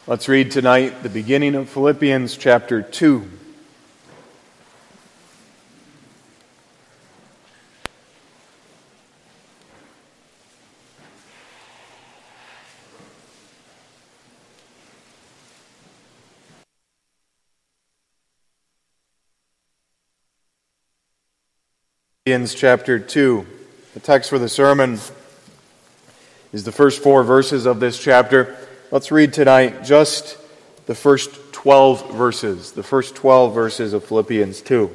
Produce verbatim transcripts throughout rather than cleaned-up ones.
Let's read tonight the beginning of Philippians chapter two. Philippians chapter two. The text for the sermon is the first four verses of this chapter. Let's read tonight just the first twelve verses, the first twelve verses of Philippians two.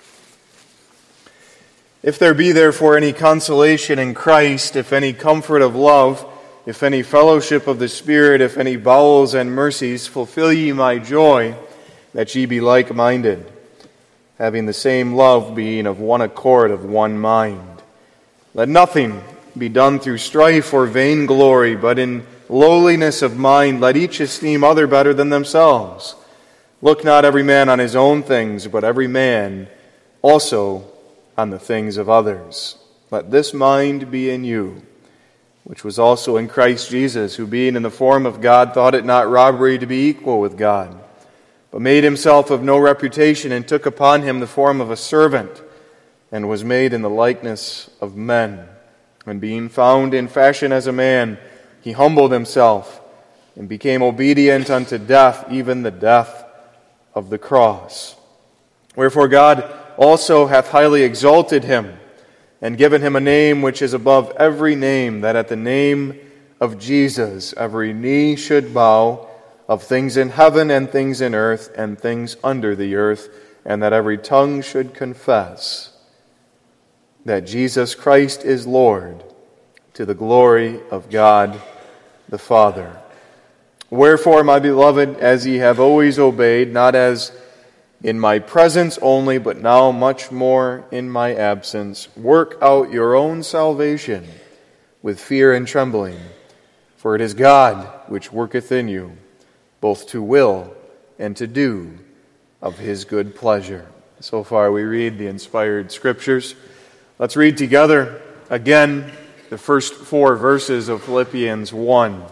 If there be therefore any consolation in Christ, if any comfort of love, if any fellowship of the Spirit, if any bowels and mercies, fulfill ye my joy, that ye be like-minded, having the same love, being of one accord, of one mind. Let nothing be done through strife or vainglory, but in lowliness of mind let each esteem other better than themselves. Look not every man on his own things, but every man also on the things of others. Let this mind be in you, which was also in Christ Jesus, who being in the form of God thought it not robbery to be equal with God, but made himself of no reputation, and took upon him the form of a servant, and was made in the likeness of men. And being found in fashion as a man, he humbled himself, and became obedient unto death, even the death of the cross. Wherefore God also hath highly exalted him, and given him a name which is above every name, that at the name of Jesus every knee should bow, of things in heaven and things in earth and things under the earth, and that every tongue should confess that Jesus Christ is Lord, to the glory of God the Father. Wherefore, my beloved, as ye have always obeyed, not as in my presence only, but now much more in my absence, work out your own salvation with fear and trembling. For it is God which worketh in you, both to will and to do of his good pleasure. So far we read the inspired Scriptures. Let's read together again the first four verses of Philippians one.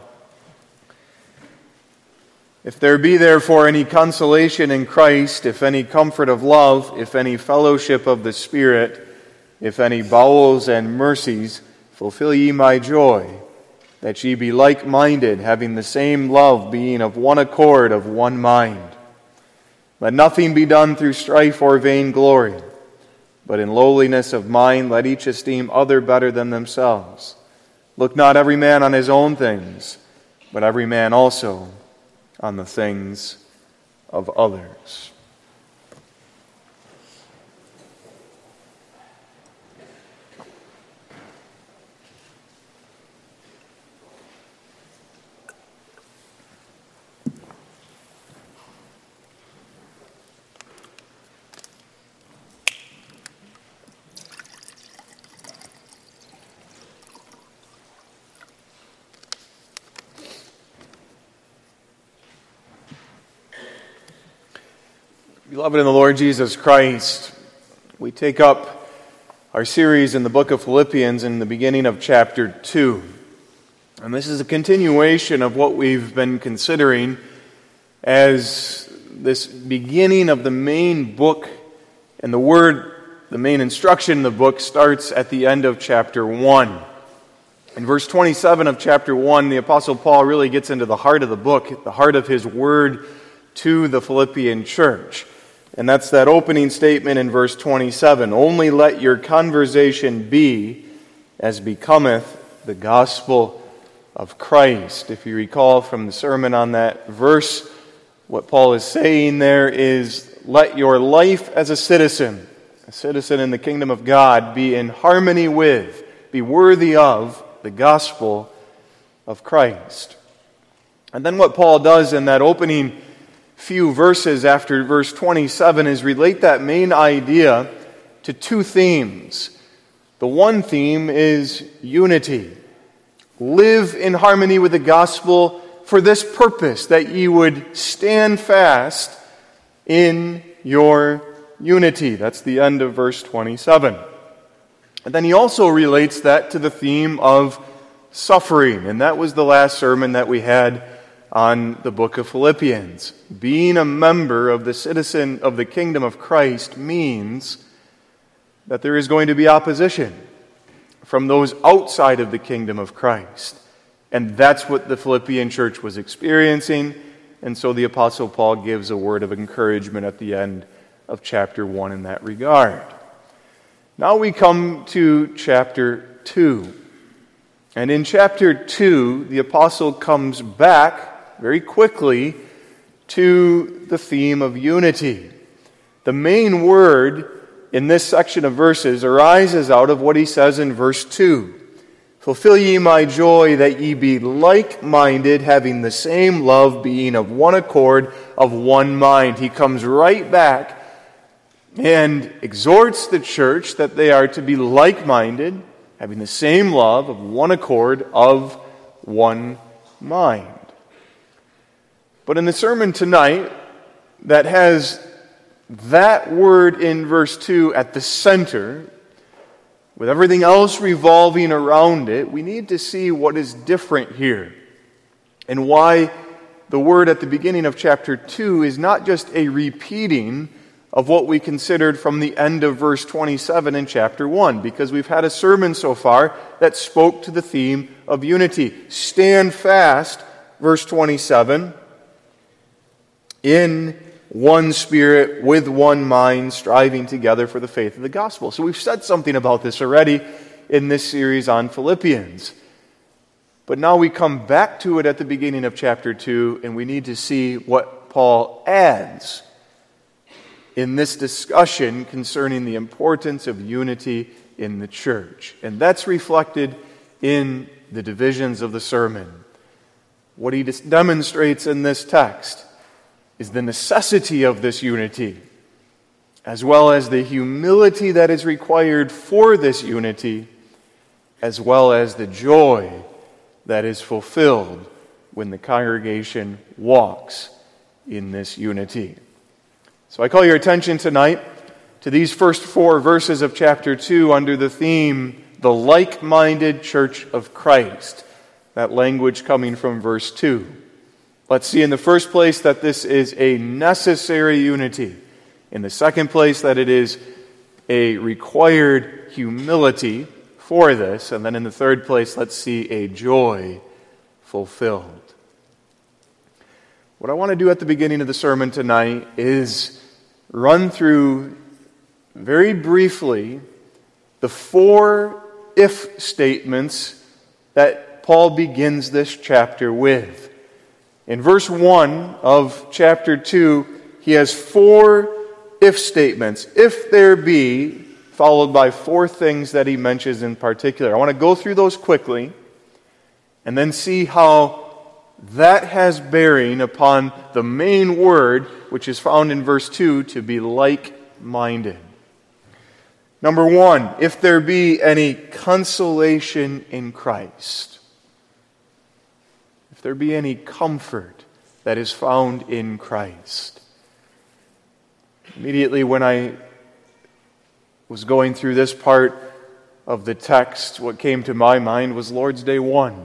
If there be therefore any consolation in Christ, if any comfort of love, if any fellowship of the Spirit, if any bowels and mercies, fulfill ye my joy, that ye be like-minded, having the same love, being of one accord, of one mind. Let nothing be done through strife or vainglory, but in lowliness of mind let each esteem other better than themselves. Look not every man on his own things, but every man also on the things of others. Beloved in the Lord Jesus Christ, we take up our series in the book of Philippians in the beginning of chapter two. And this is a continuation of what we've been considering as this beginning of the main book, and the word, the main instruction in the book starts at the end of chapter one. In verse twenty-seven of chapter one, the Apostle Paul really gets into the heart of the book, the heart of his word to the Philippian church. And that's that opening statement in verse twenty-seven. Only let your conversation be as becometh the gospel of Christ. If you recall from the sermon on that verse, what Paul is saying there is, let your life as a citizen, a citizen in the kingdom of God, be in harmony with, be worthy of the gospel of Christ. And then what Paul does in that opening few verses after verse twenty-seven is relate that main idea to two themes. The one theme is unity. Live in harmony with the gospel for this purpose, that ye would stand fast in your unity. That's the end of verse twenty-seven. And then he also relates that to the theme of suffering. And that was the last sermon that we had on the book of Philippians. Being a member of the citizen of the kingdom of Christ means that there is going to be opposition from those outside of the kingdom of Christ. And that's what the Philippian church was experiencing. And so the Apostle Paul gives a word of encouragement at the end of chapter one in that regard. Now we come to chapter two. And in chapter two, the apostle comes back very quickly to the theme of unity. The main word in this section of verses arises out of what he says in verse two. Fulfill ye my joy, that ye be like-minded, having the same love, being of one accord, of one mind. He comes right back and exhorts the church that they are to be like-minded, having the same love, of one accord, of one mind. But in the sermon tonight, that has that word in verse two at the center, with everything else revolving around it, we need to see what is different here and why the word at the beginning of chapter two is not just a repeating of what we considered from the end of verse twenty-seven in chapter one, because we've had a sermon so far that spoke to the theme of unity. Stand fast, verse twenty-seven, in one spirit, with one mind, striving together for the faith of the gospel. So we've said something about this already in this series on Philippians. But now we come back to it at the beginning of chapter two, and we need to see what Paul adds in this discussion concerning the importance of unity in the church. And that's reflected in the divisions of the sermon. What he demonstrates in this text is the necessity of this unity, as well as the humility that is required for this unity, as well as the joy that is fulfilled when the congregation walks in this unity. So I call your attention tonight to these first four verses of chapter two under the theme, the like-minded church of Christ. That language coming from verse two. Let's see in the first place that this is a necessary unity. In the second place that it is a required humility for this. And then in the third place, let's see a joy fulfilled. What I want to do at the beginning of the sermon tonight is run through very briefly the four if statements that Paul begins this chapter with. In verse one of chapter two, he has four if statements. If there be, followed by four things that he mentions in particular. I want to go through those quickly and then see how that has bearing upon the main word, which is found in verse two, to be like-minded. Number one, if there be any consolation in Christ. If there be any comfort that is found in Christ. Immediately when I was going through this part of the text, what came to my mind was Lord's Day one.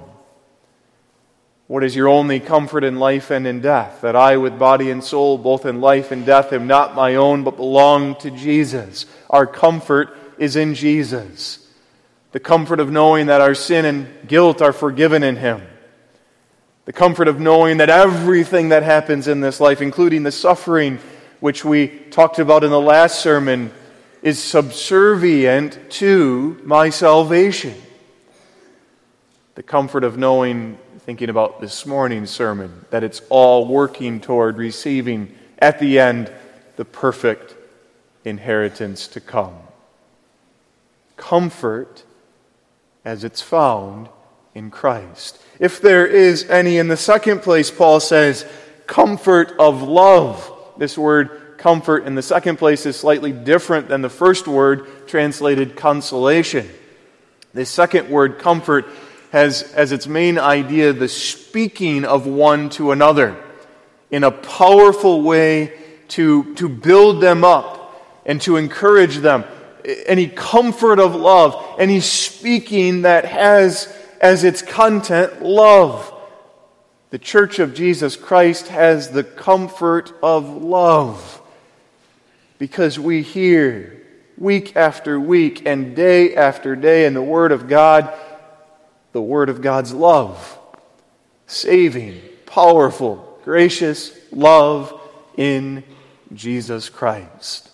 What is your only comfort in life and in death? That I, with body and soul, both in life and death, am not my own, but belong to Jesus. Our comfort is in Jesus. The comfort of knowing that our sin and guilt are forgiven in Him. The comfort of knowing that everything that happens in this life, including the suffering which we talked about in the last sermon, is subservient to my salvation. The comfort of knowing, thinking about this morning's sermon, that it's all working toward receiving at the end the perfect inheritance to come. Comfort as it's found in Christ. If there is any, in the second place, Paul says, comfort of love. This word comfort in the second place is slightly different than the first word translated consolation. The second word, comfort, has as its main idea the speaking of one to another in a powerful way to, to build them up and to encourage them. Any comfort of love, any speaking that has as its content love. The church of Jesus Christ has the comfort of love because we hear week after week and day after day in the Word of God, the Word of God's love. Saving, powerful, gracious love in Jesus Christ.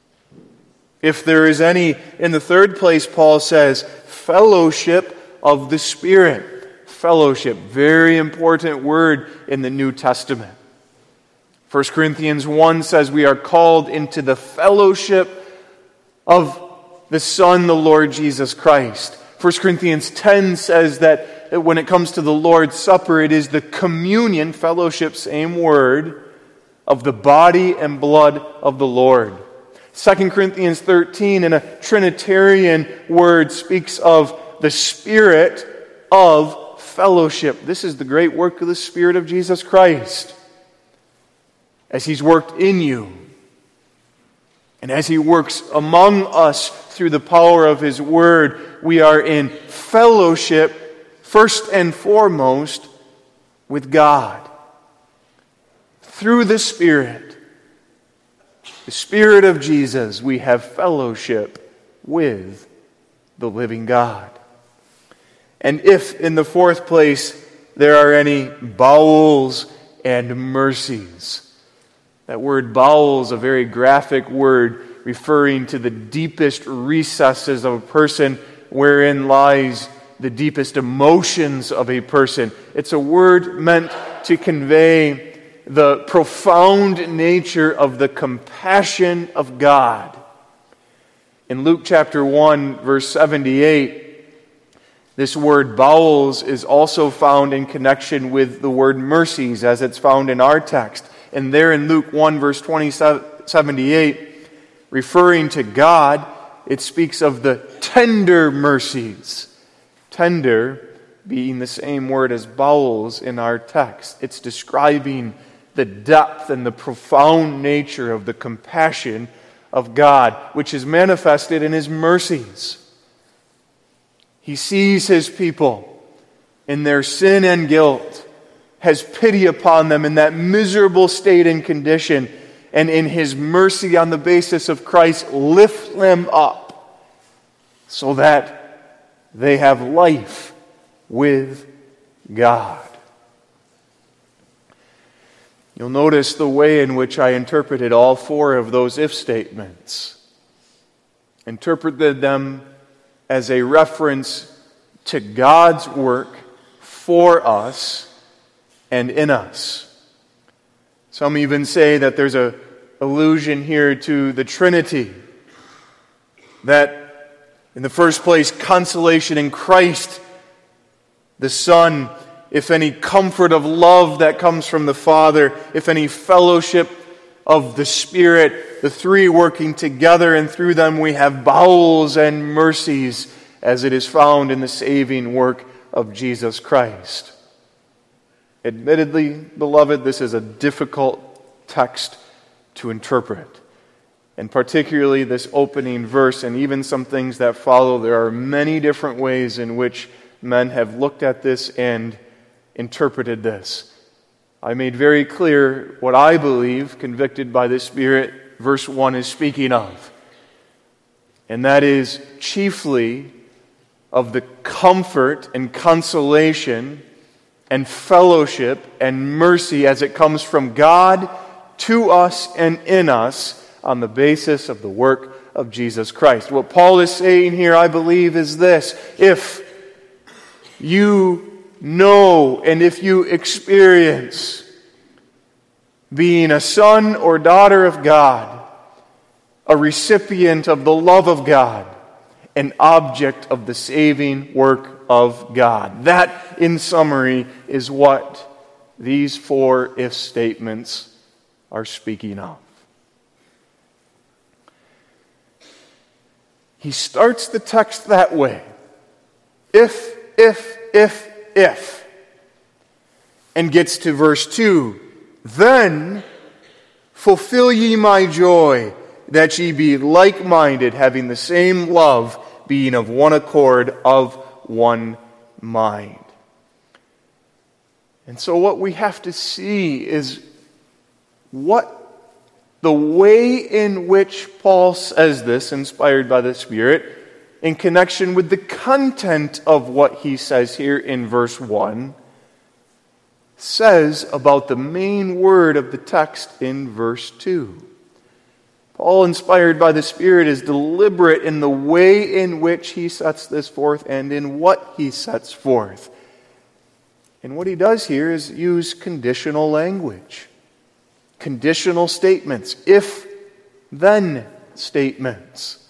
If there is any, in the third place, Paul says, fellowship of the Spirit. Fellowship, very important word in the New Testament. First Corinthians one says we are called into the fellowship of the Son, the Lord Jesus Christ. First Corinthians ten says that when it comes to the Lord's Supper, it is the communion, fellowship, same word, of the body and blood of the Lord. Second Corinthians thirteen, in a Trinitarian word, speaks of the Spirit of fellowship. This is the great work of the Spirit of Jesus Christ. As He's worked in you, and as He works among us through the power of His Word, we are in fellowship, first and foremost, with God. Through the Spirit, the Spirit of Jesus, we have fellowship with the living God. And if, in the fourth place, there are any bowels and mercies. That word bowels, a very graphic word referring to the deepest recesses of a person, wherein lies the deepest emotions of a person. It's a word meant to convey the profound nature of the compassion of God. In Luke chapter one, verse seventy-eight, this word bowels is also found in connection with the word mercies, as it's found in our text. And there in Luke one, verse twenty, seventy-eight, referring to God, it speaks of the tender mercies. Tender being the same word as bowels in our text. It's describing the depth and the profound nature of the compassion of God, which is manifested in His mercies. He sees His people in their sin and guilt, has pity upon them in that miserable state and condition, and in His mercy on the basis of Christ, lift them up so that they have life with God. You'll notice the way in which I interpreted all four of those if statements. Interpreted them as a reference to God's work for us and in us. Some even say that there's an allusion here to the Trinity. That, in the first place, consolation in Christ, the Son, if any comfort of love that comes from the Father, if any fellowship of the Spirit, the three working together, and through them we have bowels and mercies, as it is found in the saving work of Jesus Christ. Admittedly, beloved, this is a difficult text to interpret. And particularly this opening verse, and even some things that follow, there are many different ways in which men have looked at this and interpreted this. I made very clear what I believe, convicted by the Spirit, verse one is speaking of. And that is chiefly of the comfort and consolation and fellowship and mercy as it comes from God to us and in us on the basis of the work of Jesus Christ. What Paul is saying here, I believe, is this: if you know and if you experience being a son or daughter of God, a recipient of the love of God, an object of the saving work of God. That, in summary, is what these four if statements are speaking of. He starts the text that way. If, if, if, if. And gets to verse two. Then fulfill ye my joy, that ye be like-minded, having the same love, being of one accord, of one mind. And so what we have to see is what the way in which Paul says this, inspired by the Spirit, in connection with the content of what he says here in verse one, says about the main word of the text in verse two. Paul, inspired by the Spirit, is deliberate in the way in which he sets this forth and in what he sets forth. And what he does here is use conditional language. Conditional statements, if-then statements.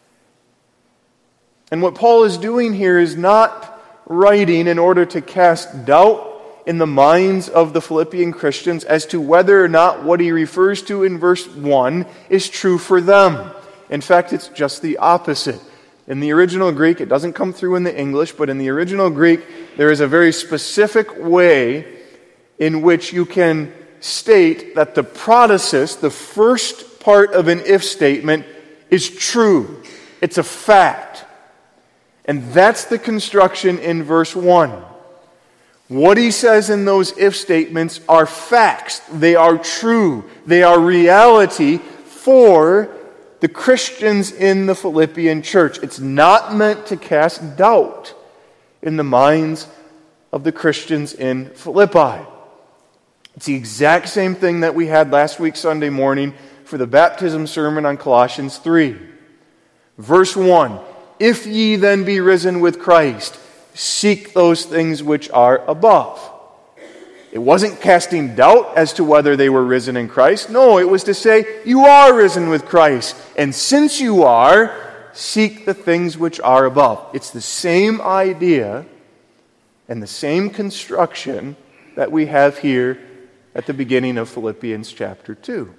And what Paul is doing here is not writing in order to cast doubt in the minds of the Philippian Christians as to whether or not what he refers to in verse one is true for them. In fact, it's just the opposite. In the original Greek, it doesn't come through in the English, but in the original Greek, there is a very specific way in which you can state that the protasis, the first part of an if statement, is true. It's a fact. And that's the construction in verse one. What he says in those if statements are facts. They are true. They are reality for the Christians in the Philippian church. It's not meant to cast doubt in the minds of the Christians in Philippi. It's the exact same thing that we had last week Sunday morning for the baptism sermon on Colossians three. Verse one, if ye then be risen with Christ, seek those things which are above. It wasn't casting doubt as to whether they were risen in Christ. No, it was to say, you are risen with Christ. And since you are, seek the things which are above. It's the same idea and the same construction that we have here at the beginning of Philippians chapter two.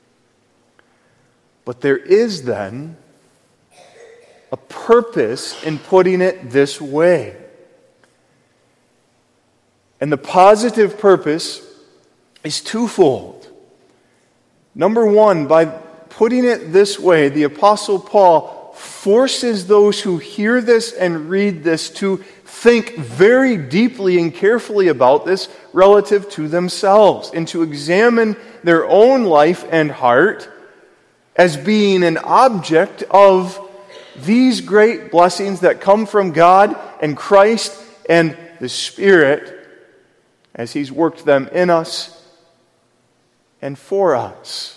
But there is then a purpose in putting it this way. And the positive purpose is twofold. Number one, by putting it this way, the Apostle Paul forces those who hear this and read this to think very deeply and carefully about this relative to themselves and to examine their own life and heart as being an object of these great blessings that come from God and Christ and the Spirit as He's worked them in us and for us.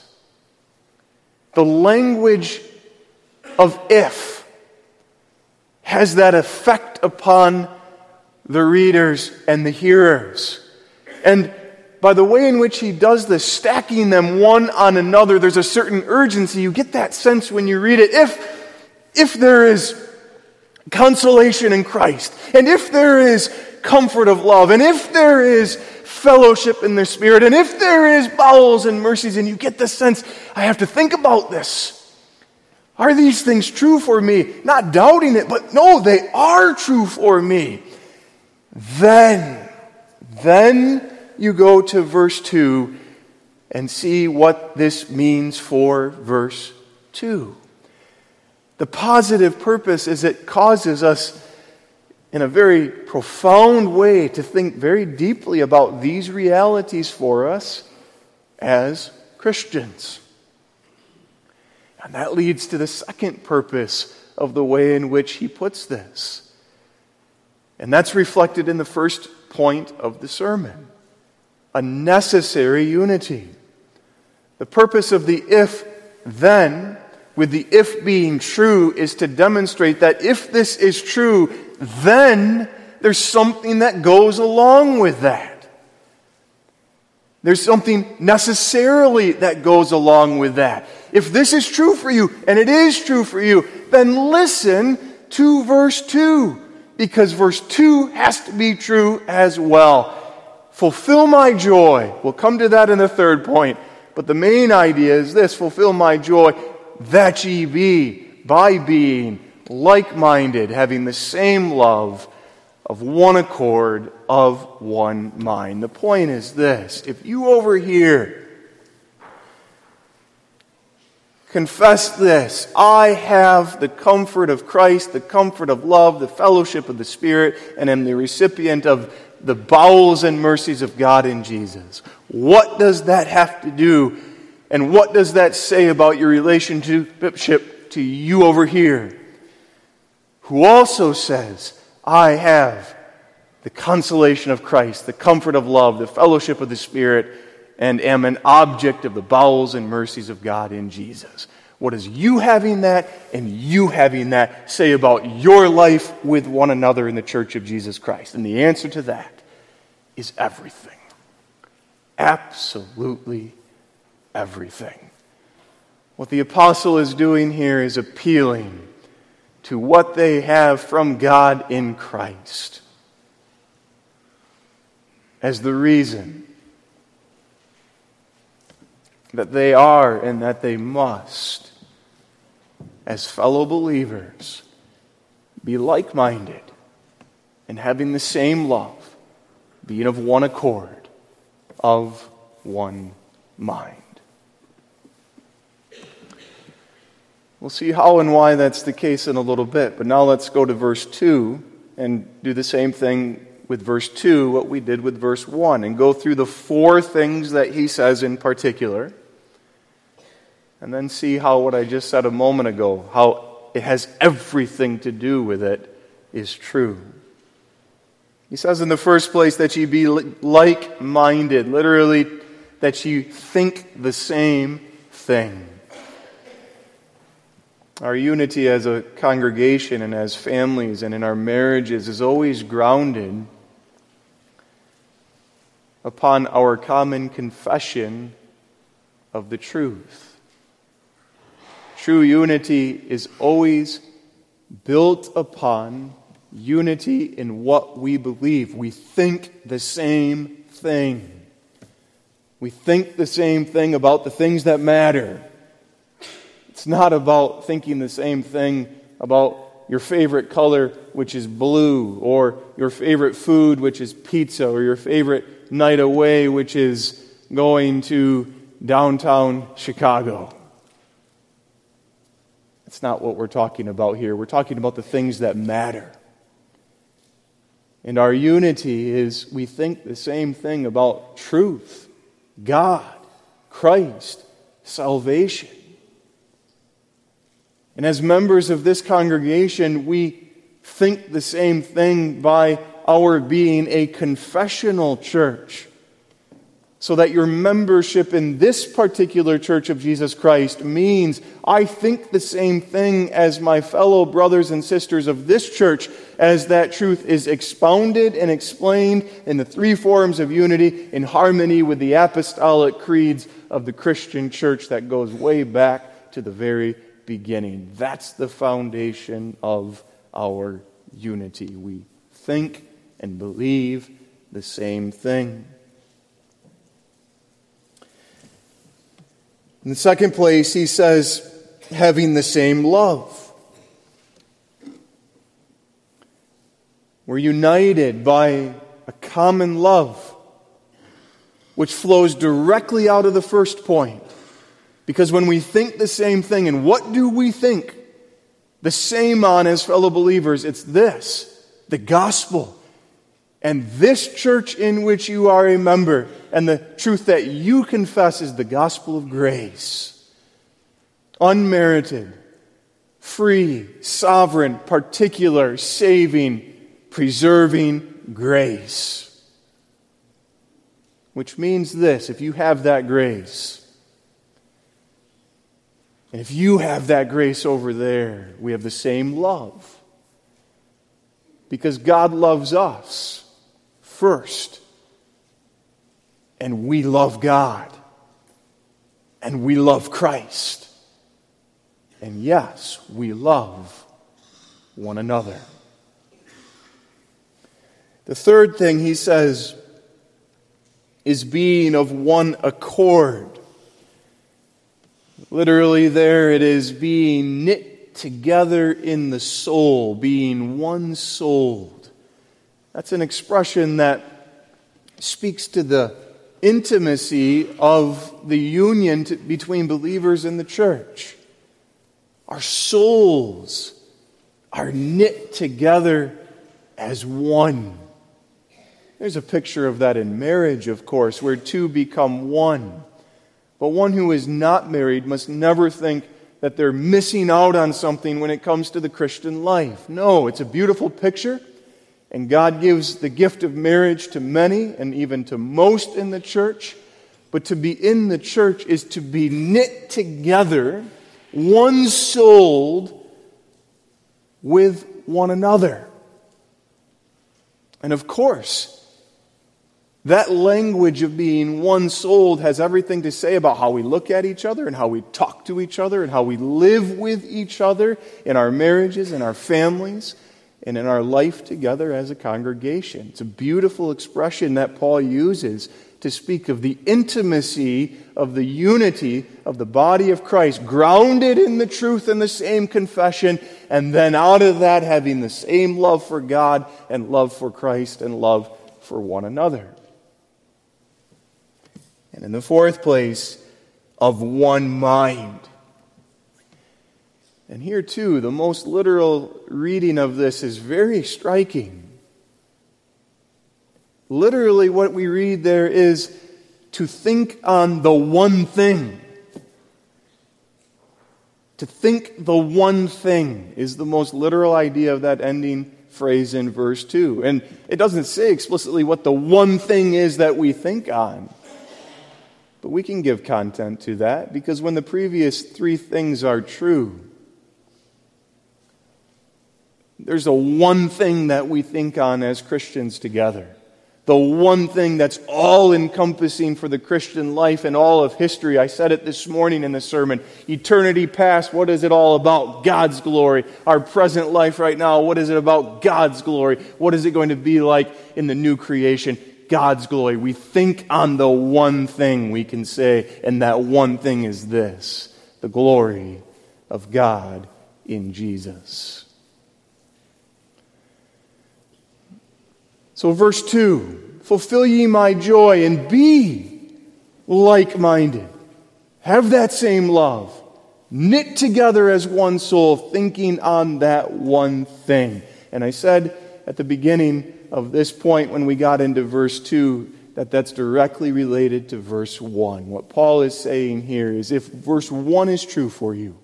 The language of if has that effect upon the readers and the hearers. And by the way in which he does this, stacking them one on another, there's a certain urgency. You get that sense when you read it. If, if there is consolation in Christ, and if there is comfort of love, and if there is fellowship in the Spirit, and if there is bowels and mercies, and you get the sense, I have to think about this. Are these things true for me? Not doubting it, but no, they are true for me. Then, then you go to verse two and see what this means for verse two. The positive purpose is it causes us in a very profound way to think very deeply about these realities for us as Christians. And that leads to the second purpose of the way in which he puts this. And that's reflected in the first point of the sermon. A necessary unity. The purpose of the if-then, with the if being true, is to demonstrate that if this is true, then there's something that goes along with that. There's something necessarily that goes along with that. If this is true for you, and it is true for you, then listen to verse two, because verse two has to be true as well. Fulfill my joy. We'll come to that in the third point. But the main idea is this: fulfill my joy, that ye be, by being like-minded, having the same love, of one accord, of one mind. The point is this: if you over here confess this, I have the comfort of Christ, the comfort of love, the fellowship of the Spirit, and am the recipient of the bowels and mercies of God in Jesus. What does that have to do, and what does that say about your relationship to you over here, who also says, I have the consolation of Christ, the comfort of love, the fellowship of the Spirit, and am an object of the bowels and mercies of God in Jesus? What does you having that and you having that say about your life with one another in the Church of Jesus Christ? And the answer to that is everything. Absolutely everything. What the apostle is doing here is appealing to what they have from God in Christ as the reason that they are and that they must, as fellow believers, be like-minded and having the same love, being of one accord, of one mind. We'll see how and why that's the case in a little bit, but now let's go to verse two and do the same thing with verse two, what we did with verse one, and go through the four things that he says in particular, and then see how what I just said a moment ago, how it has everything to do with it, is true. He says in the first place that ye be like-minded, literally that ye think the same thing. Our unity as a congregation and as families and in our marriages is always grounded upon our common confession of the truth. True unity is always built upon unity in what we believe. We think the same thing. We think the same thing about the things that matter. It's not about thinking the same thing about your favorite color, which is blue, or your favorite food, which is pizza, or your favorite night away, which is going to downtown Chicago. That's not what we're talking about here. We're talking about the things that matter. And our unity is we think the same thing about truth, God, Christ, salvation. And as members of this congregation, we think the same thing by our being a confessional church, so that your membership in this particular Church of Jesus Christ means I think the same thing as my fellow brothers and sisters of this church, as that truth is expounded and explained in the three forms of unity in harmony with the apostolic creeds of the Christian church that goes way back to the very beginning. That's the foundation of our unity. We think and believe the same thing. In the second place, he says, having the same love. We're united by a common love, which flows directly out of the first point. Because when we think the same thing, and what do we think the same on as fellow believers? It's this, the gospel. And this church in which you are a member, and the truth that you confess is the gospel of grace. Unmerited, free, sovereign, particular, saving, preserving grace. Which means this, if you have that grace, and if you have that grace over there, we have the same love. Because God loves us first. And we love God. And we love Christ. And yes, we love one another. The third thing he says is being of one accord. Literally there it is being knit together in the soul, being one-souled. That's an expression that speaks to the intimacy of the union to, between believers in the church. Our souls are knit together as one. There's a picture of that in marriage, of course, where two become one. But one who is not married must never think that they're missing out on something when it comes to the Christian life. No, it's a beautiful picture, and God gives the gift of marriage to many and even to most in the church. But to be in the church is to be knit together, one-souled with one another. And of course, that language of being one-souled has everything to say about how we look at each other and how we talk to each other and how we live with each other in our marriages, in our families, and in our life together as a congregation. It's a beautiful expression that Paul uses to speak of the intimacy of the unity of the body of Christ, grounded in the truth and the same confession, and then out of that having the same love for God and love for Christ and love for one another. And in the fourth place, of one mind. And here too, the most literal reading of this is very striking. Literally what we read there is to think on the one thing. To think the one thing is the most literal idea of that ending phrase in verse two. And it doesn't say explicitly what the one thing is that we think on. But we can give content to that, because when the previous three things are true, there's a one thing that we think on as Christians together. The one thing that's all-encompassing for the Christian life and all of history. I said it this morning in the sermon. Eternity past, what is it all about? God's glory. Our present life right now, what is it about? God's glory. What is it going to be like in the new creation? God's glory. We think on the one thing, we can say, and that one thing is this: the glory of God in Jesus. So verse two, fulfill ye my joy and be like-minded. Have that same love. Knit together as one soul, thinking on that one thing. And I said at the beginning of this point when we got into verse two that that's directly related to verse one. What Paul is saying here is if verse one is true for you,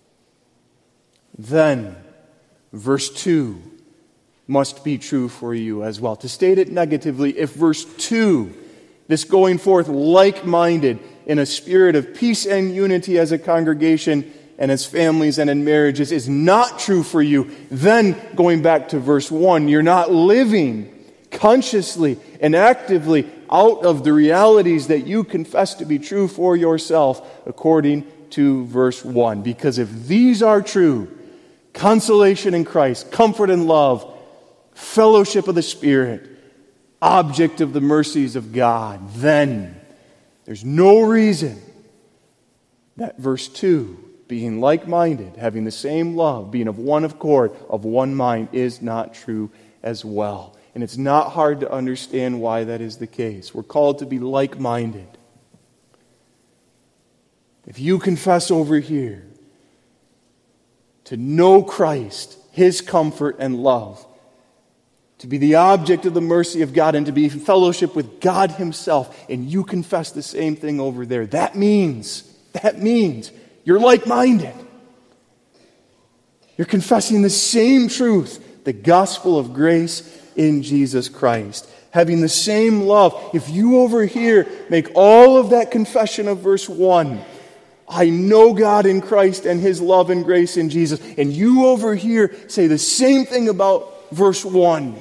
then verse two must be true for you as well. To state it negatively, if verse two, this going forth like-minded in a spirit of peace and unity as a congregation and as families and in marriages, is not true for you, then going back to verse one, you're not living consciously and actively out of the realities that you confess to be true for yourself according to verse one. Because if these are true, consolation in Christ, comfort and love, fellowship of the Spirit, object of the mercies of God, then there's no reason that verse two, being like-minded, having the same love, being of one accord, of one mind, is not true as well. And it's not hard to understand why that is the case. We're called to be like-minded. If you confess over here to know Christ, His comfort and love, to be the object of the mercy of God, and to be in fellowship with God Himself, and you confess the same thing over there, that means, that means you're like-minded. You're confessing the same truth, the gospel of grace in Jesus Christ. Having the same love. If you over here make all of that confession of verse one, I know God in Christ and His love and grace in Jesus, and you over here say the same thing about verse one,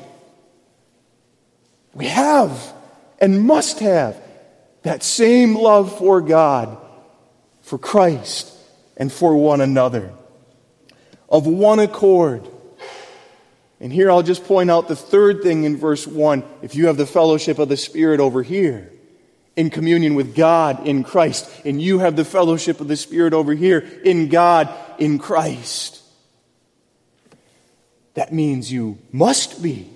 we have and must have that same love for God, for Christ, and for one another. Of one accord. And here I'll just point out the third thing in verse one. If you have the fellowship of the Spirit over here, in communion with God in Christ, and you have the fellowship of the Spirit over here, in God in Christ, that means you must be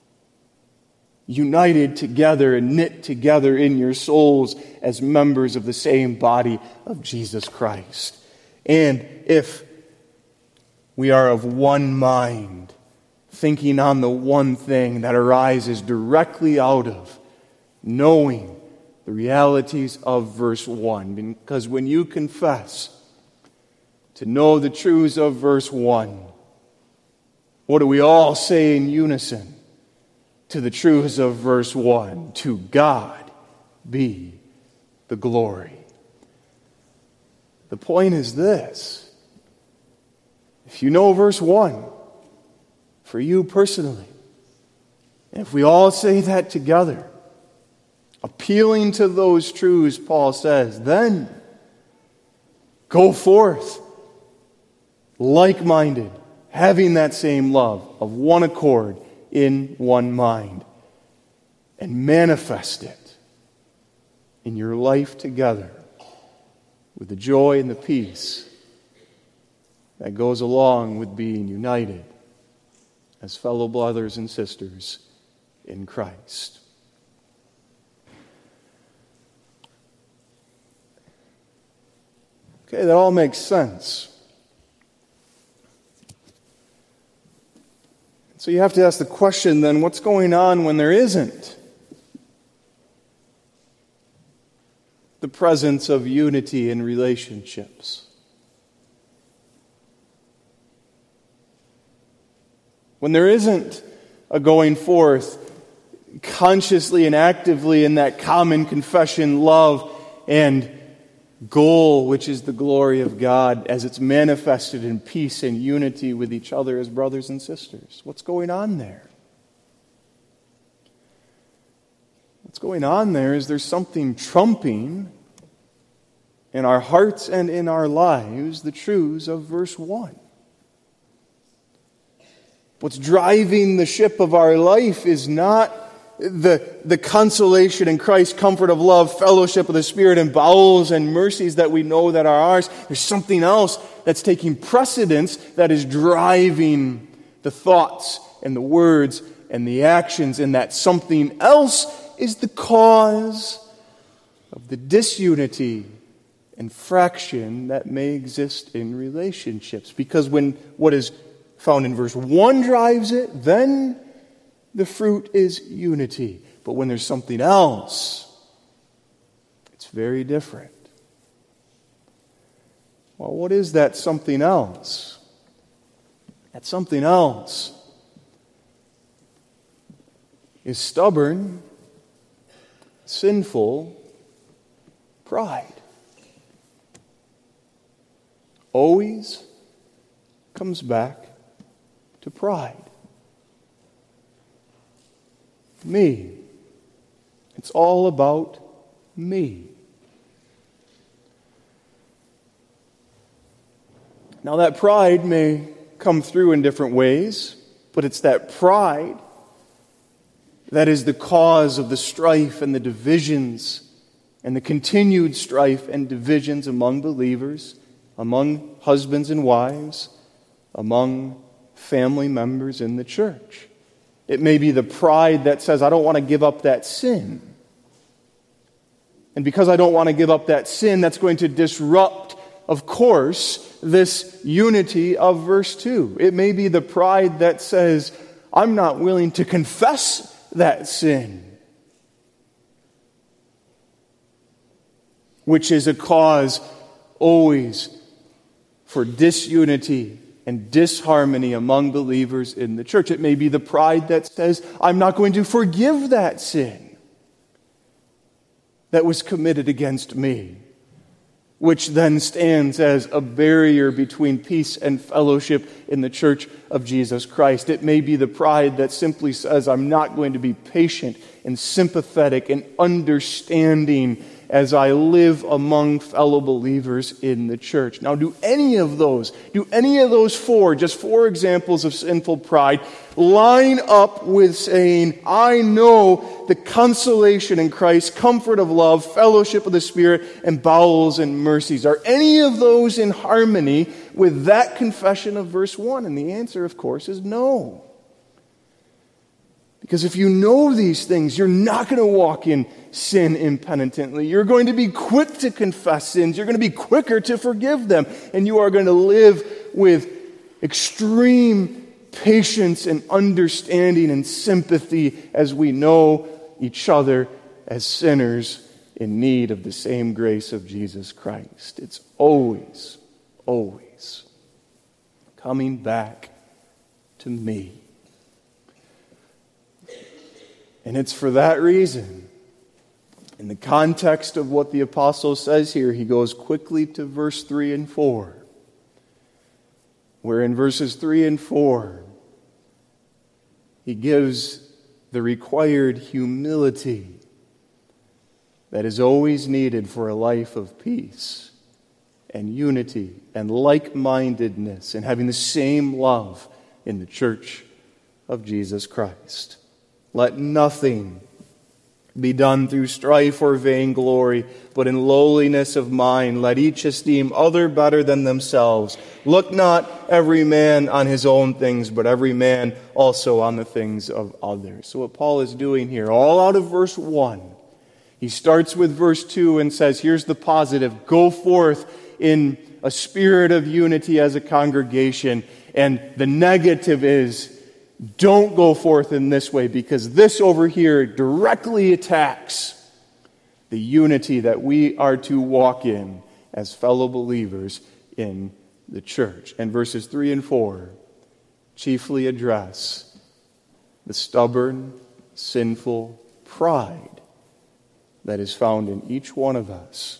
united together and knit together in your souls as members of the same body of Jesus Christ. And if we are of one mind, thinking on the one thing that arises directly out of knowing the realities of verse one. Because when you confess to know the truths of verse one, what do we all say in unison to the truths of verse one? To God be the glory. The point is this: if you know verse one, for you personally, and if we all say that together, appealing to those truths, Paul says, then go forth, like-minded, having that same love, of one accord, in one mind, and manifest it in your life together with the joy and the peace that goes along with being united as fellow brothers and sisters in Christ. Okay, that all makes sense. So you have to ask the question then, what's going on when there isn't the presence of unity in relationships? When there isn't a going forth consciously and actively in that common confession, love, and goal, which is the glory of God as it's manifested in peace and unity with each other as brothers and sisters. What's going on there? What's going on there is there's something trumping in our hearts and in our lives the truths of verse one. What's driving the ship of our life is not the, the consolation in Christ, comfort of love, fellowship of the Spirit, and bowels and mercies that we know that are ours. There's something else that's taking precedence that is driving the thoughts and the words and the actions, and that something else is the cause of the disunity and fraction that may exist in relationships. Because when what is found in verse one drives it, then the fruit is unity. But when there's something else, it's very different. Well, what is that something else? That something else is stubborn, sinful pride. Always comes back to pride. Me. It's all about me. Now that pride may come through in different ways, but it's that pride that is the cause of the strife and the divisions and the continued strife and divisions among believers, among husbands and wives, among family members in the church. It may be the pride that says, I don't want to give up that sin. And because I don't want to give up that sin, that's going to disrupt, of course, this unity of verse two. It may be the pride that says, I'm not willing to confess that sin, which is a cause always for disunity and disharmony among believers in the church. It may be the pride that says, I'm not going to forgive that sin that was committed against me, which then stands as a barrier between peace and fellowship in the church of Jesus Christ. It may be the pride that simply says, I'm not going to be patient and sympathetic and understanding as I live among fellow believers in the church. Now, do any of those, do any of those four, just four examples of sinful pride, line up with saying, I know the consolation in Christ, comfort of love, fellowship of the Spirit, and bowels and mercies? Are any of those in harmony with that confession of verse one? And the answer, of course, is no. Because if you know these things, you're not going to walk in sin impenitently. You're going to be quick to confess sins. You're going to be quicker to forgive them. And you are going to live with extreme patience and understanding and sympathy as we know each other as sinners in need of the same grace of Jesus Christ. It's always, always coming back to me. And it's for that reason, in the context of what the apostle says here, he goes quickly to verse three and four, where in verses three and four, he gives the required humility that is always needed for a life of peace and unity and like-mindedness and having the same love in the church of Jesus Christ. Let nothing be done through strife or vainglory, but in lowliness of mind let each esteem other better than themselves. Look not every man on his own things, but every man also on the things of others. So what Paul is doing here, all out of verse one, he starts with verse two and says, here's the positive: go forth in a spirit of unity as a congregation. And the negative is, don't go forth in this way, because this over here directly attacks the unity that we are to walk in as fellow believers in the church. And verses three and four chiefly address the stubborn, sinful pride that is found in each one of us.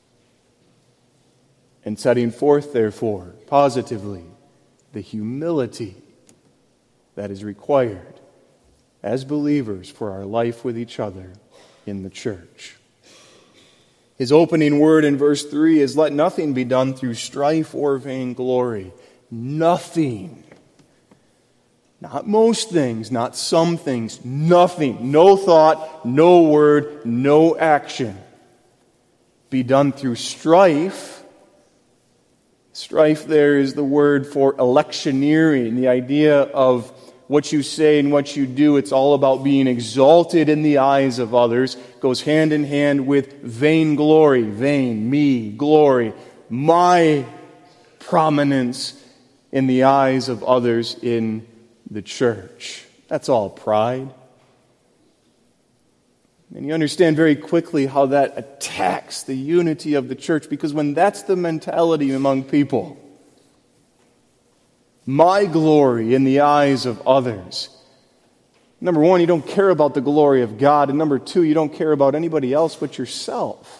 And setting forth, therefore, positively, the humility that is required as believers for our life with each other in the church. His opening word in verse three is, let nothing be done through strife or vainglory. Nothing. Not most things, not some things, nothing. No thought, no word, no action be done through strife. Strife there is the word for electioneering, the idea of what you say and what you do. It's all about being exalted in the eyes of others. It goes hand in hand with vainglory. Vain, me, glory, my prominence in the eyes of others in the church. That's all pride. And you understand very quickly how that attacks the unity of the church, because when that's the mentality among people, my glory in the eyes of others, number one, you don't care about the glory of God, and number two, you don't care about anybody else but yourself.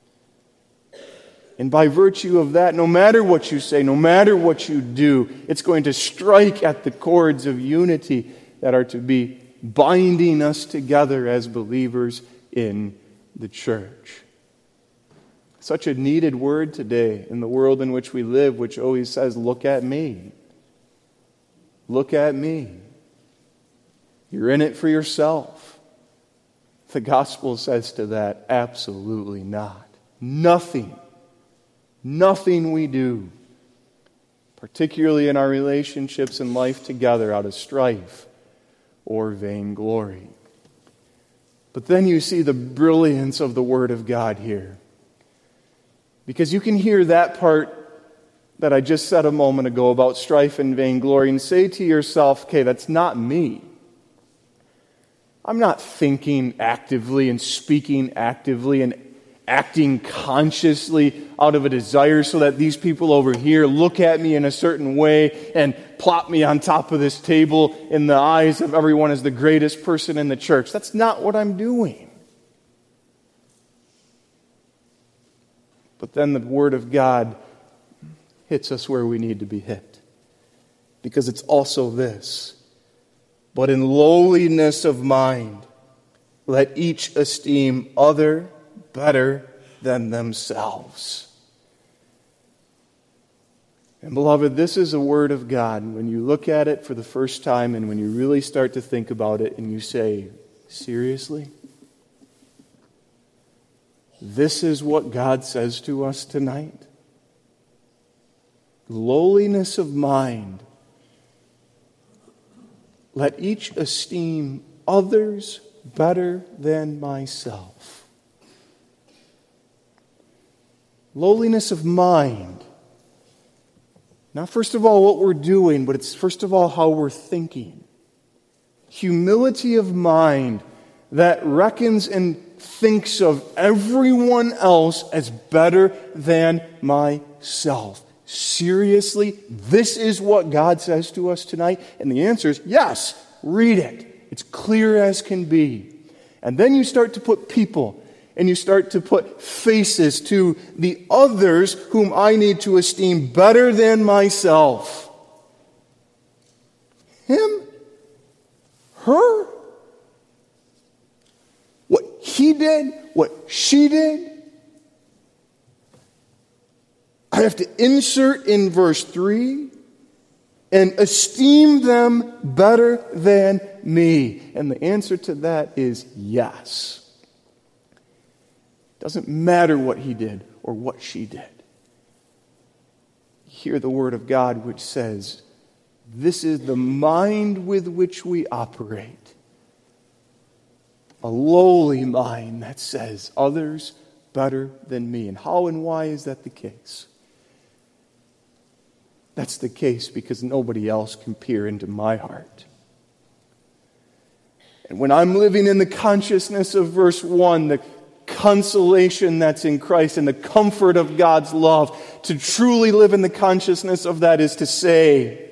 And by virtue of that, no matter what you say, no matter what you do, it's going to strike at the cords of unity that are to be binding us together as believers in the church. Such a needed word today in the world in which we live, which always says, look at me. Look at me. You're in it for yourself. The gospel says to that, absolutely not. Nothing. Nothing we do, particularly in our relationships and life together, out of strife or vainglory. But then you see the brilliance of the Word of God here. Because you can hear that part that I just said a moment ago about strife and vainglory and say to yourself, okay, that's not me. I'm not thinking actively and speaking actively and acting consciously out of a desire so that these people over here look at me in a certain way and plop me on top of this table in the eyes of everyone as the greatest person in the church. That's not what I'm doing. But then the Word of God hits us where we need to be hit. Because it's also this: but in lowliness of mind, let each esteem other better than themselves. And beloved, this is a word of God. When you look at it for the first time and when you really start to think about it and you say, seriously? This is what God says to us tonight? Lowliness of mind. Let each esteem others better than myself. Lowliness of mind. Not first of all what we're doing, but it's first of all how we're thinking. Humility of mind that reckons and thinks of everyone else as better than myself. Seriously, this is what God says to us tonight? And the answer is yes, read it. It's clear as can be. And then you start to put people and you start to put faces to the others whom I need to esteem better than myself. Him? Her? What he did? What she did? I have to insert in verse three, and esteem them better than me. And the answer to that is yes. Doesn't matter what he did or what she did. Hear the word of God which says, this is the mind with which we operate. A lowly mind that says, others better than me. And how and why is that the case? That's the case because nobody else can peer into my heart. And when I'm living in the consciousness of verse one, the consolation that's in Christ and the comfort of God's love, to truly live in the consciousness of that is to say,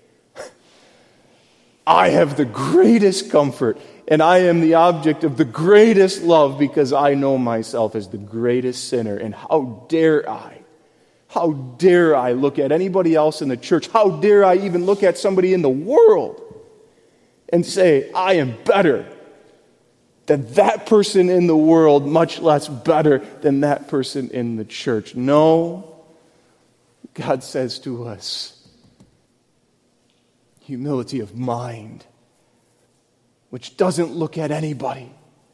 I have the greatest comfort and I am the object of the greatest love because I know myself as the greatest sinner. And how dare I, how dare I look at anybody else in the church, how dare I even look at somebody in the world and say, I am better than that person in the world, much less better than that person in the church. No, God says to us, humility of mind, which doesn't look at anybody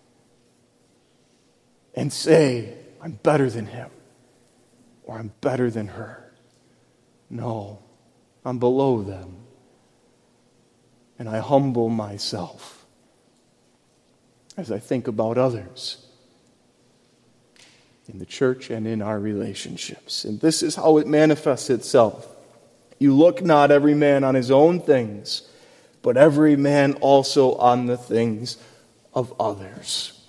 and say, I'm better than him or I'm better than her. No, I'm below them. And I humble myself as I think about others in the church and in our relationships. And this is how it manifests itself. You look not every man on his own things, but every man also on the things of others.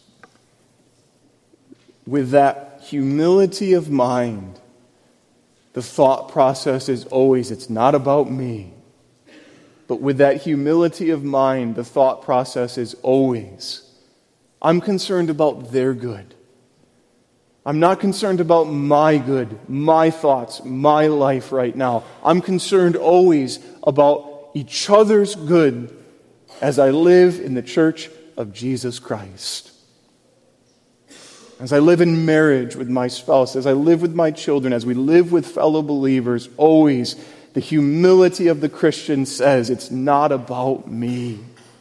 With that humility of mind, the thought process is always, it's not about me. But with that humility of mind, the thought process is always, I'm concerned about their good. I'm not concerned about my good, my thoughts, my life right now. I'm concerned always about each other's good as I live in the church of Jesus Christ. As I live in marriage with my spouse, as I live with my children, as we live with fellow believers, always the humility of the Christian says, it's not about me.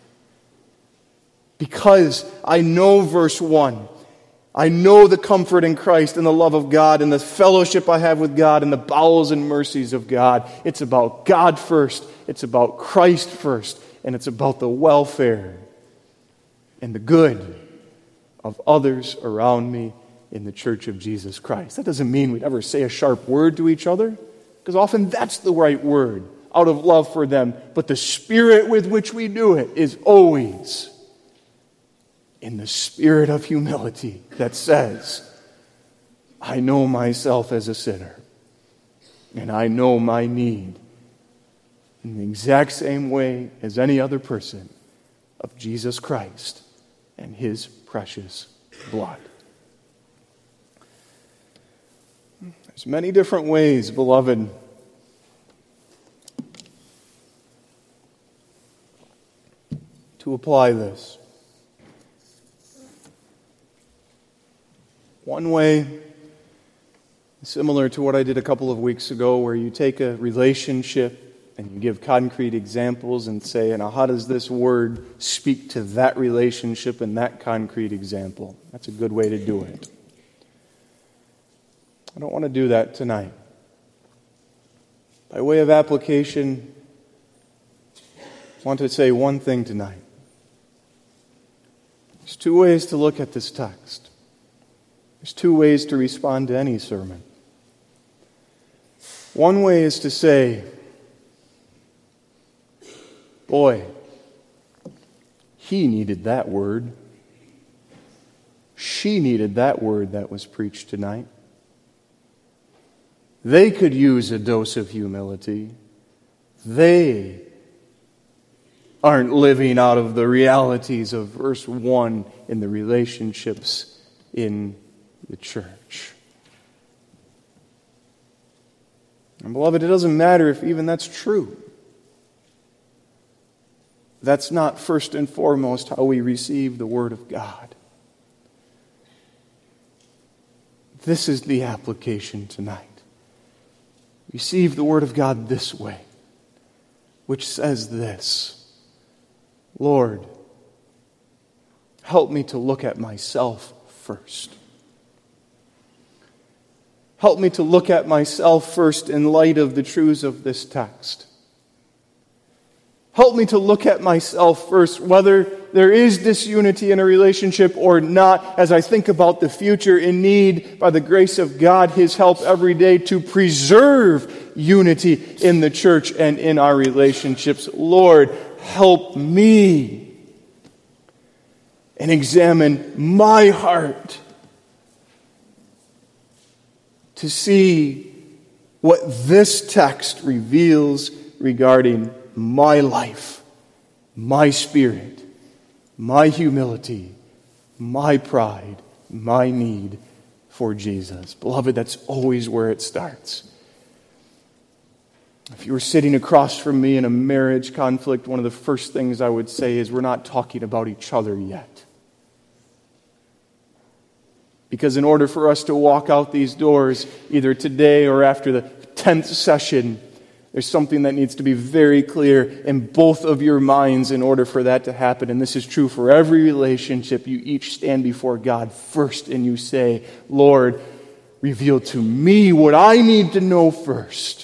Because I know verse one. I know the comfort in Christ and the love of God and the fellowship I have with God and the bowels and mercies of God. It's about God first. It's about Christ first. And it's about the welfare and the good of others around me in the church of Jesus Christ. That doesn't mean we'd ever say a sharp word to each other, because often that's the right word out of love for them. But the spirit with which we do it is always in the spirit of humility that says, I know myself as a sinner, and I know my need in the exact same way as any other person of Jesus Christ and his precious blood. There's many different ways, beloved, to apply this. One way, similar to what I did a couple of weeks ago, where you take a relationship and you give concrete examples and say, you know, how does this word speak to that relationship and that concrete example? That's a good way to do it. I don't want to do that tonight. By way of application, I want to say one thing tonight. There's two ways to look at this text. There's two ways to respond to any sermon. One way is to say, boy, he needed that word. She needed that word that was preached tonight. They could use a dose of humility. They aren't living out of the realities of verse one in the relationships in the church. And beloved, it doesn't matter if even that's true. That's not first and foremost how we receive the Word of God. This is the application tonight. Receive the Word of God this way, which says this: Lord, help me to look at myself first. Help me to look at myself first in light of the truths of this text. Help me to look at myself first, whether there is disunity in a relationship or not, as I think about the future in need, by the grace of God, His help every day to preserve unity in the church and in our relationships. Lord, help me and examine my heart to see what this text reveals regarding my life, my spirit, my humility, my pride, my need for Jesus. Beloved, that's always where it starts. If you were sitting across from me in a marriage conflict, one of the first things I would say is we're not talking about each other yet. Because in order for us to walk out these doors, either today or after the tenth session, there's something that needs to be very clear in both of your minds in order for that to happen. And this is true for every relationship. You each stand before God first and you say, Lord, reveal to me what I need to know first.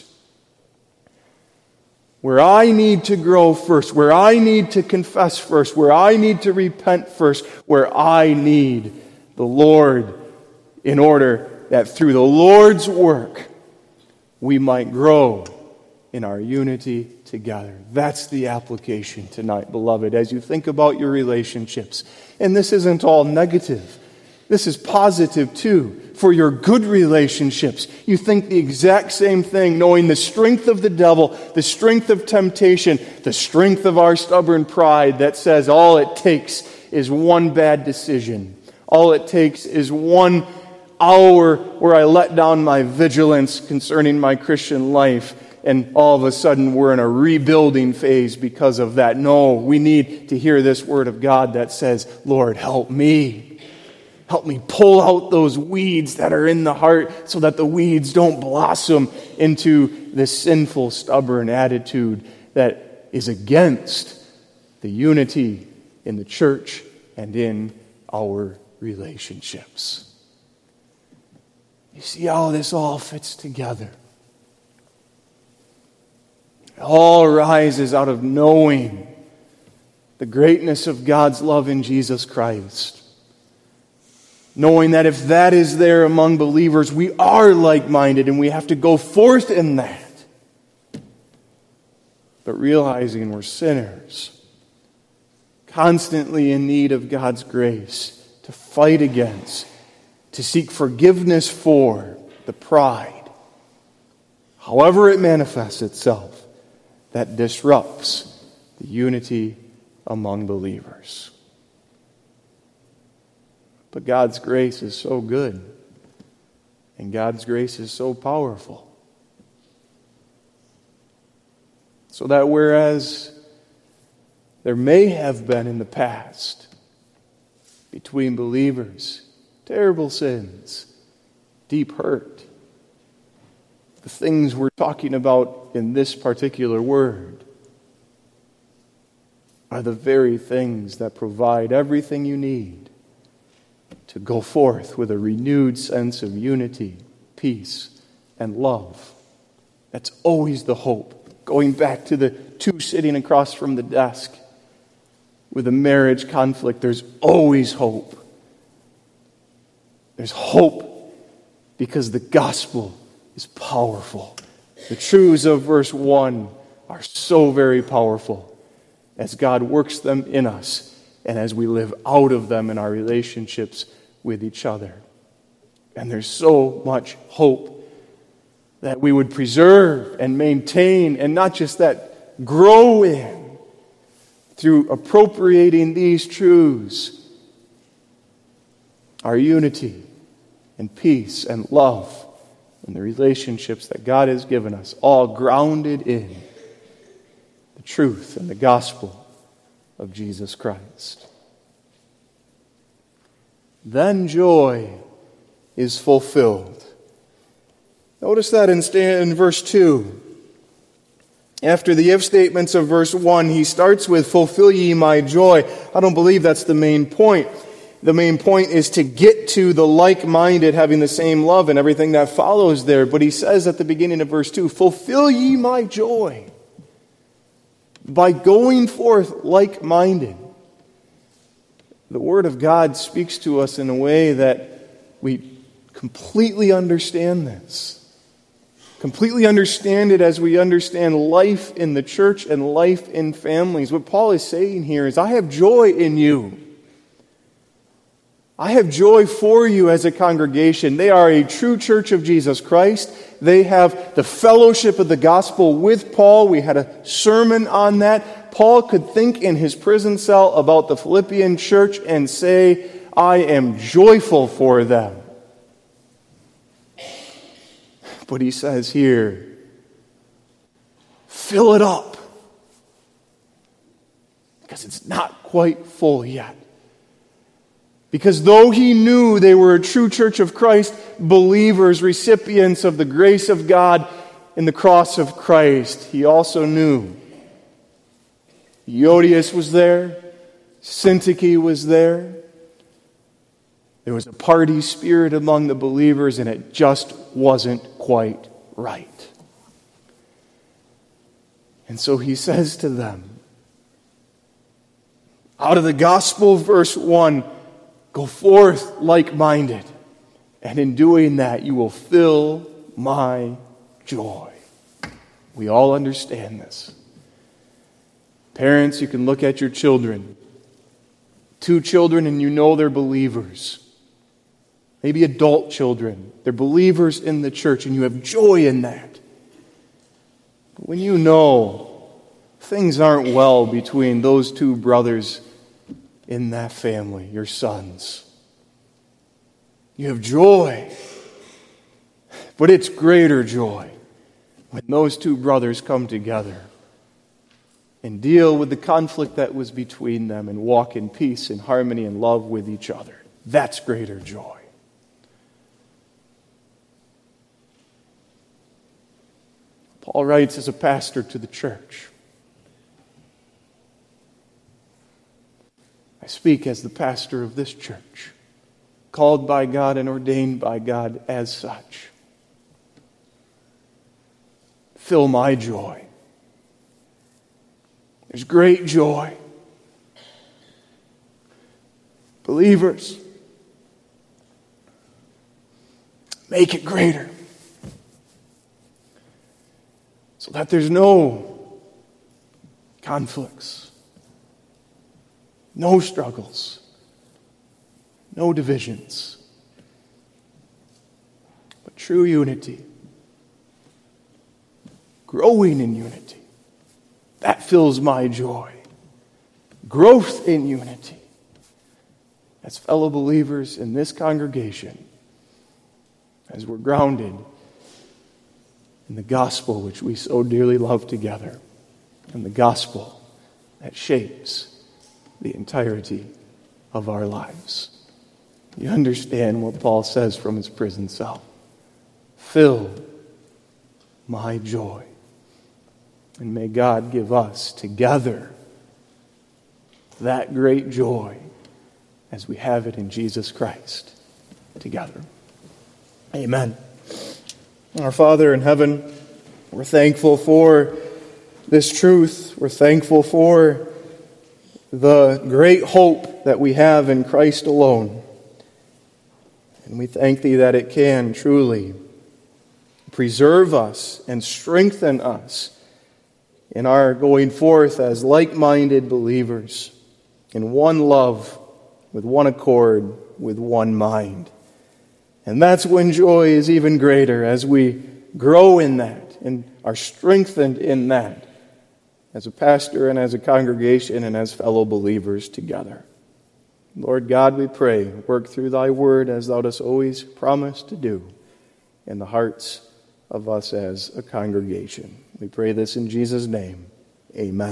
Where I need to grow first. Where I need to confess first. Where I need to repent first. Where I need the Lord, in order that through the Lord's work we might grow in our unity together. That's the application tonight, beloved, as you think about your relationships. And this isn't all negative. This is positive too. For your good relationships, you think the exact same thing, knowing the strength of the devil, the strength of temptation, the strength of our stubborn pride that says all it takes is one bad decision. All it takes is one hour where I let down my vigilance concerning my Christian life, and all of a sudden we're in a rebuilding phase because of that. No, we need to hear this word of God that says, Lord, help me. Help me pull out those weeds that are in the heart so that the weeds don't blossom into this sinful, stubborn attitude that is against the unity in the church and in our relationships. You see how this all fits together. It all arises out of knowing the greatness of God's love in Jesus Christ. Knowing that if that is there among believers, we are like-minded and we have to go forth in that. But realizing we're sinners, constantly in need of God's grace, to fight against, to seek forgiveness for the pride, however it manifests itself, that disrupts the unity among believers. But God's grace is so good, and God's grace is so powerful, so that whereas there may have been in the past between believers terrible sins, deep hurt, the things we're talking about in this particular word are the very things that provide everything you need to go forth with a renewed sense of unity, peace, and love. That's always the hope. Going back to the two sitting across from the desk with a marriage conflict, there's always hope. There's hope because the gospel is powerful. The truths of verse one are so very powerful as God works them in us and as we live out of them in our relationships with each other. And there's so much hope that we would preserve and maintain, and not just that, grow in through appropriating these truths, our unity and peace and love and the relationships that God has given us, all grounded in the truth and the gospel of Jesus Christ. Then joy is fulfilled. Notice that in, in verse two. After the if statements of verse one, he starts with, fulfill ye my joy. I don't believe that's the main point. The main point is to get to the like-minded, having the same love and everything that follows there. But he says at the beginning of verse two, fulfill ye my joy by going forth like-minded. The Word of God speaks to us in a way that we completely understand this. Completely understand it as we understand life in the church and life in families. What Paul is saying here is, I have joy in you. I have joy for you as a congregation. They are a true church of Jesus Christ. They have the fellowship of the gospel with Paul. We had a sermon on that. Paul could think in his prison cell about the Philippian church and say, I am joyful for them. But he says here, fill it up. Because it's not quite full yet. Because though he knew they were a true church of Christ, believers, recipients of the grace of God in the cross of Christ, he also knew Euodias was there, Syntyche was there. There was a party spirit among the believers, and it just wasn't quite right. And so he says to them, out of the gospel, verse one, go forth like-minded, and in doing that, you will fill my joy. We all understand this. Parents, you can look at your children. Two children, and you know they're believers. Maybe adult children. They're believers in the church, and you have joy in that. But when you know things aren't well between those two brothers in that family, your sons, you have joy. But it's greater joy when those two brothers come together and deal with the conflict that was between them and walk in peace and harmony and love with each other. That's greater joy. Paul writes as a pastor to the church. I speak as the pastor of this church, called by God and ordained by God as such. Fill my joy. There's great joy. Believers, make it greater. So that there's no conflicts, no struggles, no divisions, but true unity, growing in unity. That fills my joy. Growth in unity. As fellow believers in this congregation, as we're grounded in the gospel which we so dearly love together, and the gospel that shapes the entirety of our lives. You understand what Paul says from his prison cell. Fill my joy. And may God give us together that great joy as we have it in Jesus Christ together. Amen. Our Father in heaven, we're thankful for this truth. We're thankful for the great hope that we have in Christ alone. And we thank Thee that it can truly preserve us and strengthen us in our going forth as like-minded believers, in one love, with one accord, with one mind. And that's when joy is even greater, as we grow in that and are strengthened in that as a pastor and as a congregation and as fellow believers together. Lord God, we pray, work through thy word as thou dost always promise to do in the hearts of us as a congregation. We pray this in Jesus' name. Amen.